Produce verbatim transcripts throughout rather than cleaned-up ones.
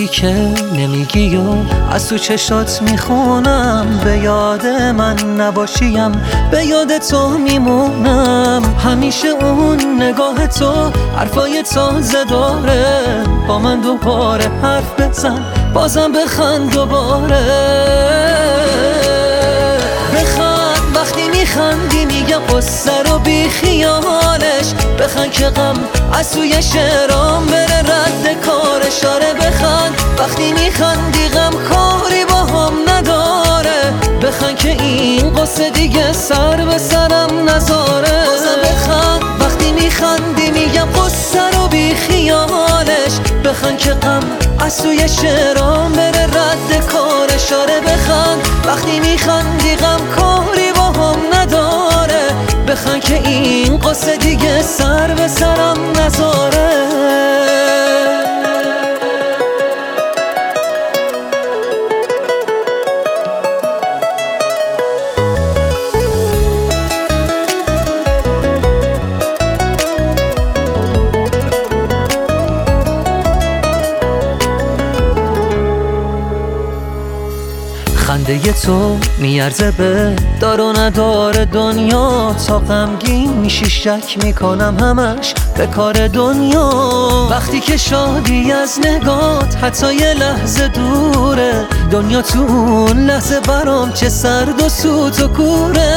که نمیگی و از تو چشات میخونم، به یاد من نباشیم به یاد تو میمونم. همیشه اون نگاه تو حرفای تازه داره، با من دوباره حرف بزن بازم بخند دوباره. بخند وقتی میخندی میگم قصه رو بی خیالش، بخند که غم از توی شعرام بره رد کارش. آره بخند وقتی میخندی غم کاری با هم نداره، بخند که این قصه دیگه سر به سرم نذاره. بازم بخند وقتی میخندی میگم قصه رو بی خیالش، بخند که غم از توی شعرام بره رد کارش. آره بخند وقتی میخندی غم کاری با هم نداره، بخند که این قصه دیگه سر به سرم نذاره. خنده تو میارزه به دار و ندار دنیا، تا غمگین میشی شک میکنم همش به کار دنیا. وقتی که شادی از نگات حتی یه لحظه دوره، دنیا تو اون لحظه برام چه سرد و سوت و کوره.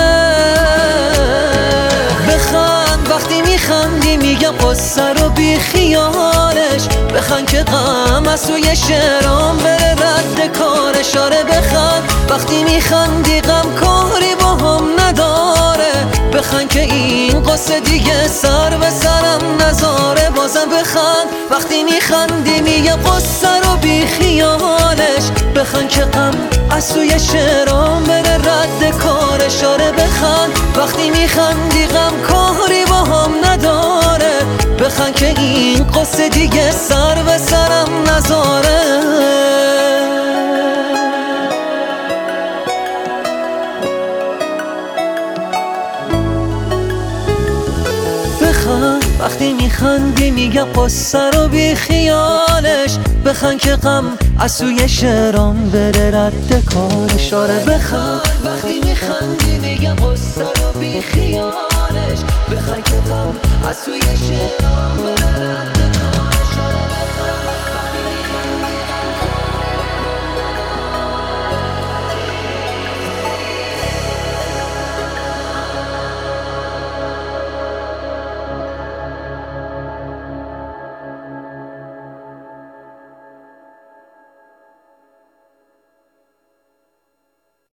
بخند وقتی میخندی میگم قصه رو بی خیالش، بخند که غم از توی شعرام بره رد کارش. آره بخند وقتی میخندی غم کاری با هم نداره، بخند که این قصه دیگه سر به سرم نذاره. بازم بخند وقتی میخندی میگم قصه رو بی خیالش، بخند که غم از توی شعرام بره رد کارش. آره بخند وقتی میخندی غم کاری با هم نداره، بخند که این قصه دیگه سر به سرم نذاره. بخند وقتی میخندی میگم قصه رو بی خیالش، بخند که غم از توی شعرام بره رد کارش. آره بخند وقتی میخندی میگم قصه رو بی خیالش، بخند که غم از توی شعرام